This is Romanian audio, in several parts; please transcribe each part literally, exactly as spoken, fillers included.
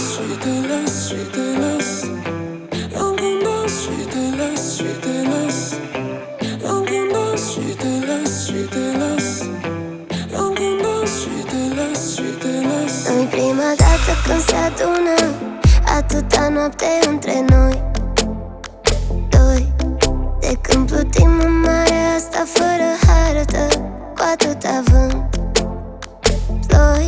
și te las, și te las. Încând las și te las, și te las. Încând las și te las, și te las. Încând las și te las, și te las. Nu-i prima dată când se adună atâta noapte între noi doi. De când plutim în marea asta fără hartă, cu atâta vânt ploi.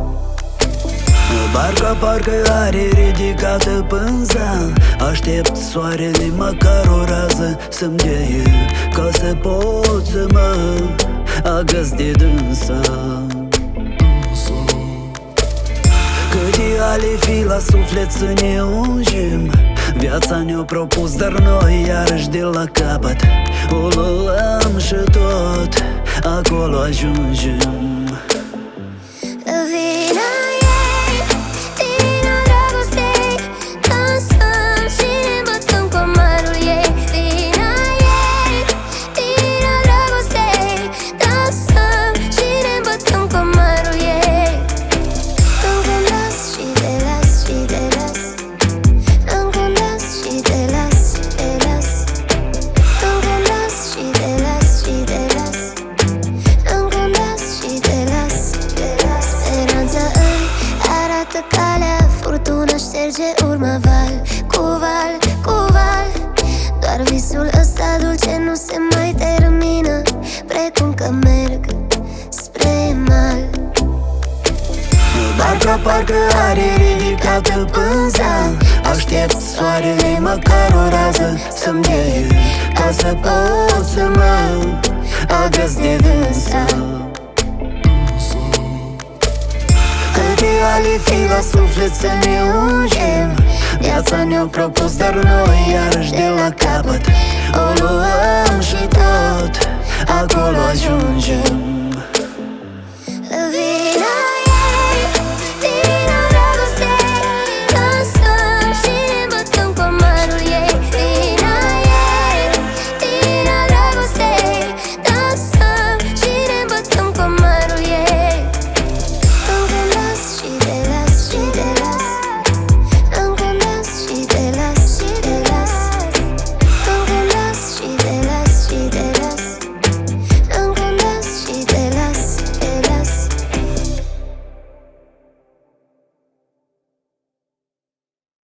Barca parcă are ridicată pânza. Aștept soarele, măcar o rază să-mi deie, ca să pot să mă agăs de dânsa. Cât ale fi la suflet să ne ungem. Viața ne-a propus, dar noi iarăși de la capăt o luăm și tot acolo ajungem. Vina ei, vina dragostei, dansăm și ne bătăm cu amarul ei. Vina ei, vina dragostei, dansăm și ne bătăm cu amarul ei. Încând las și te las, și te las. Încând las și te las, și te las. Încând las și te las, și te las. Încând las și te las, te las. Speranța îmi arată calea, furtuna șterge urma val cu val, cu val. Doar visul ăsta dulce nu se mai termină, precum că merg spre mal. Barca parcă are ridicată pânza. Aștept soarele, măcar o rază să-mi deie, ca să pot să mă agăs de dânsa. Câte ale fi la suflet să ne ungem. Viața ne-a propus, dar noi iarăși de la capăt o luăm și tot acolo ajungem.